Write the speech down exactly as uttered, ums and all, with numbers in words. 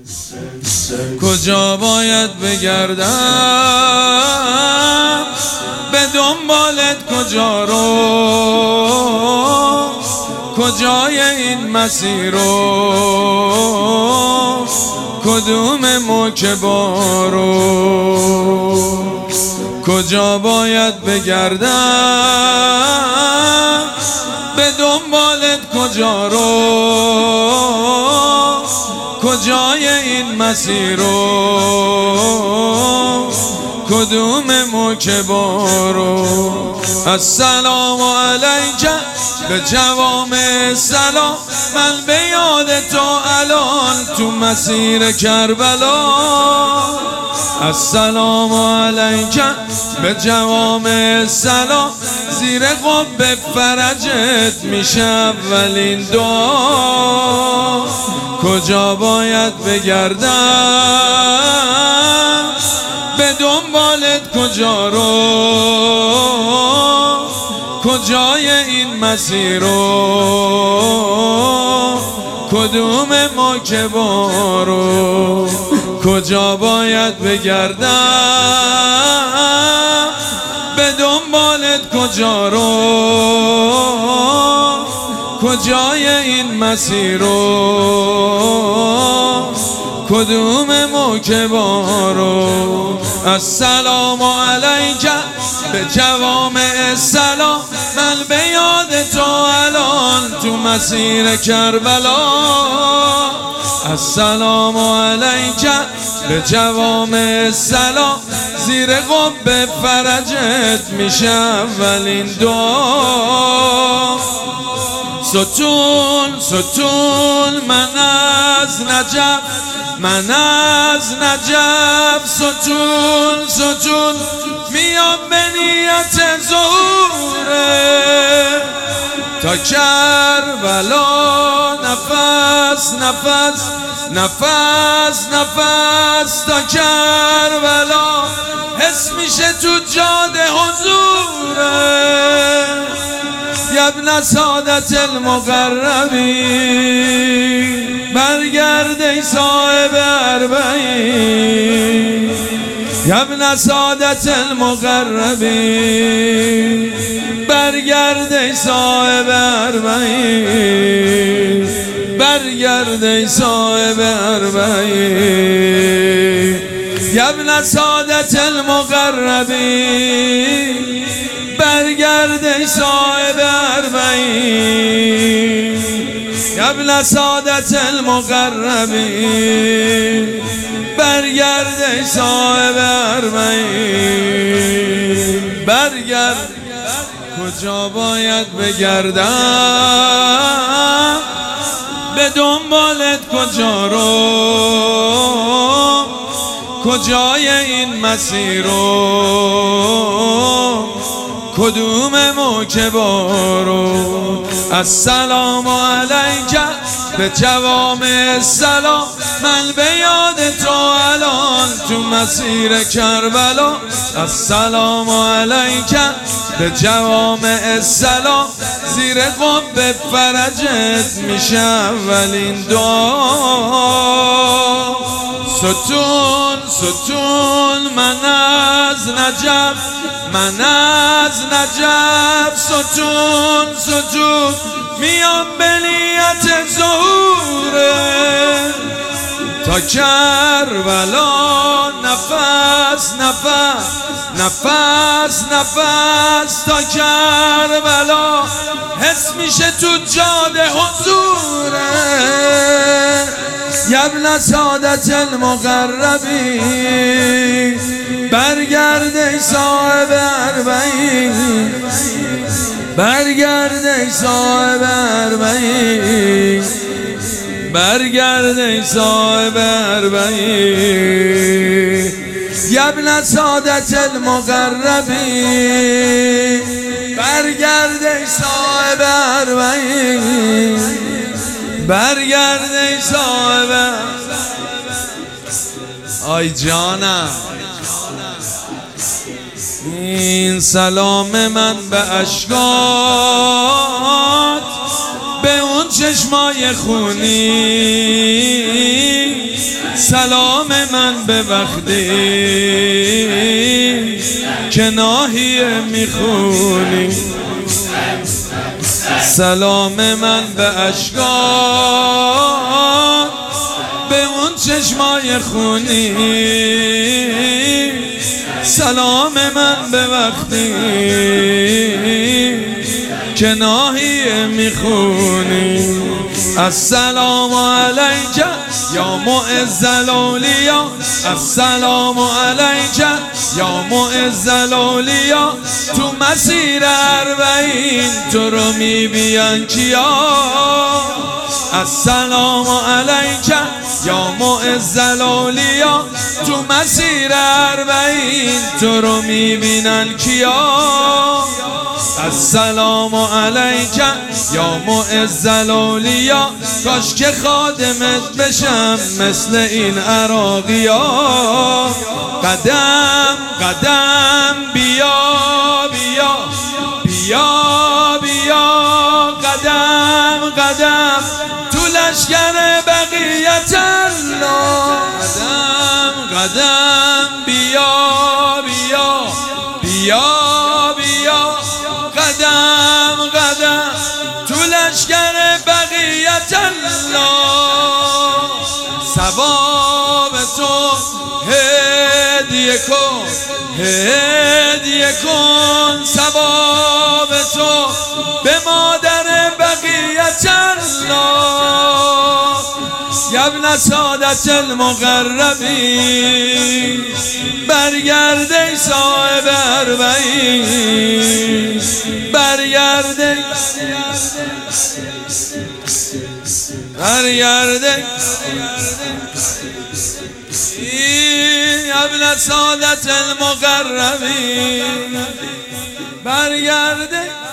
کجا باید بگردم به دنبالت کجا رو، کجای این مسیر رو، کدوم موکبارو، کجا باید بگردم به دنبالت کجا رو، کجای این مسیر رو، کدوم موکبارو. السلام علیک به جوامع سلام، من به یاد تو الان تو مسیر کربلا. السلام علیک به جوامع سلام، زیر قبه فرجت میشه اولین دعا. کجا باید بگردم به دنبالت کجا رو، کجای این مسیر رو، کدوم موکبارو. کجا باید بگردم به دنبالت کجا رو، کجای این مسیر رو، کدوم موکبارو. السلام علیک به جوامع سلام، من به یاد تو الان تو مسیر کربلا. السلام علیک به جوامع سلام، زیر قبه فرجت میشه اولین دعا. ستون ستون من از نجف، من از نجف ستون ستون میام به نیت ظهوره تا کربلا. نفس نفس نفس نفس تا کربلا، حس میشه تو جاده حضوره. ابن سعادت المقربین، برگرد ای صاحب اربعین. ابن سعادت المقربین، برگرد ای صاحب اربعین. برگرد ای صاحب اربعین. ابن سعادت المقربین، برگرد ای صاحب اربعین. ابن سعادت المقربین، برگرد ای صاحب اربعین. برگرد. کجا باید بگردم به دنبالت کجا رو، کجای این مسیر رو، کدوم موکبارو. السلام علیک به جوامع سلام، من به یاد تو الان تو مسیر کربلا. السلام علیک به جوامع سلام، زیر قبه فرجت میشه اولین دعا. ستون ستون من از نجف، من از نجف ستون ستون میام به نیت ظهوره تا کربلا. نفس نفس نفس نفس تا کربلا، حس میشه تو جاده حضوره. ابن سعادت المقربین، برگرد ای صاحب اربعین. برگرد ای صاحب اربعین. برگرد ای صاحب اربعین. ابن سعادت المقربین، برگرد ای صاحب اربعین. برگرد ای صاحب. آی جانم، این سلام من به اشکات، به اون چشمای خونی سلام من به وقتی که ناحیه میخونی، سلام من به اشکان به اون چشمای خونی، سلام من به وقتی که ناحیه میخونی. السلام علیک یا معز الاولیا، السلام علیک یا معز الاولیا. تو مسیر اربعین تو رو میبین کیا، السلام علیک یا معز الاولیا. تو مسیر اربعین تو رو میبینن کیا، السلام علیک یا معز الاولیا. کاش که خادمت بشم مثل این عراقیا. قدم قدم بیا بیا بیا بیا، قدم قدم تو لشکر بقیت الله. قدم قدم بیا بیا بیا بیا، قدم قدم تو لشکر بقیت الله. ثواب تو هدیه کن، هدیه کن ثواب تو به مادر بقیت الله. یا ابن سادت المقربین، برگرد ای صاحب اربعین، برگرد برگرد یا ابن سادت المقربین، برگرد